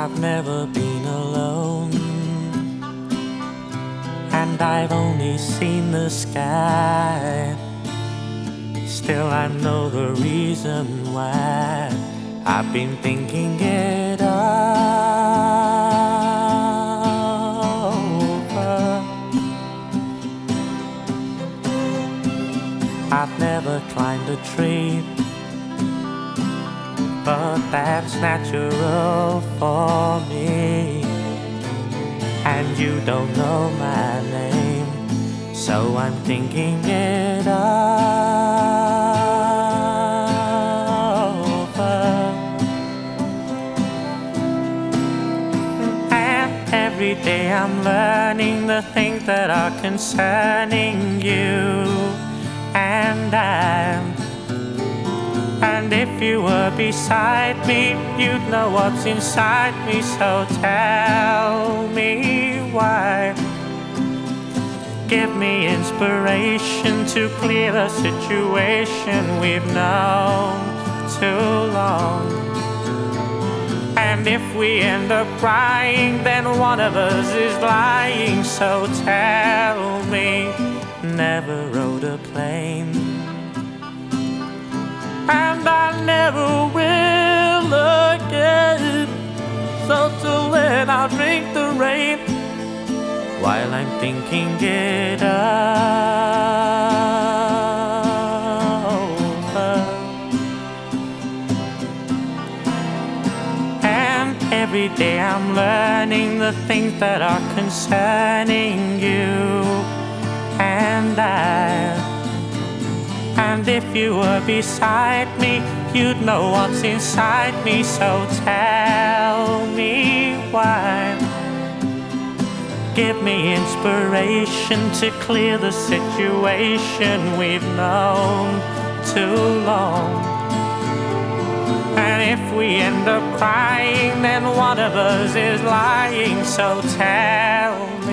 I've never been alone, and I've only seen the sky. Still I know the reason why. I've been thinking it over. I've never climbed a tree, but that's natural for me. And you don't know my name, so I'm thinking it over. And every day I'm learning the things that are concerning you and And if you were beside me, you'd know what's inside me. So tell me why. Give me inspiration to clear the situation we've known too long. And if we end up crying, then one of us is lying. So tell me, never rode a plane, and I never will again. So till then I'll drink the rain while I'm thinking it over. And every day I'm learning the things that are concerning you and And if you were beside me, you'd know what's inside me. So tell me why. Give me inspiration to clear the situation we've known too long. And if we end up crying, then one of us is lying. So tell me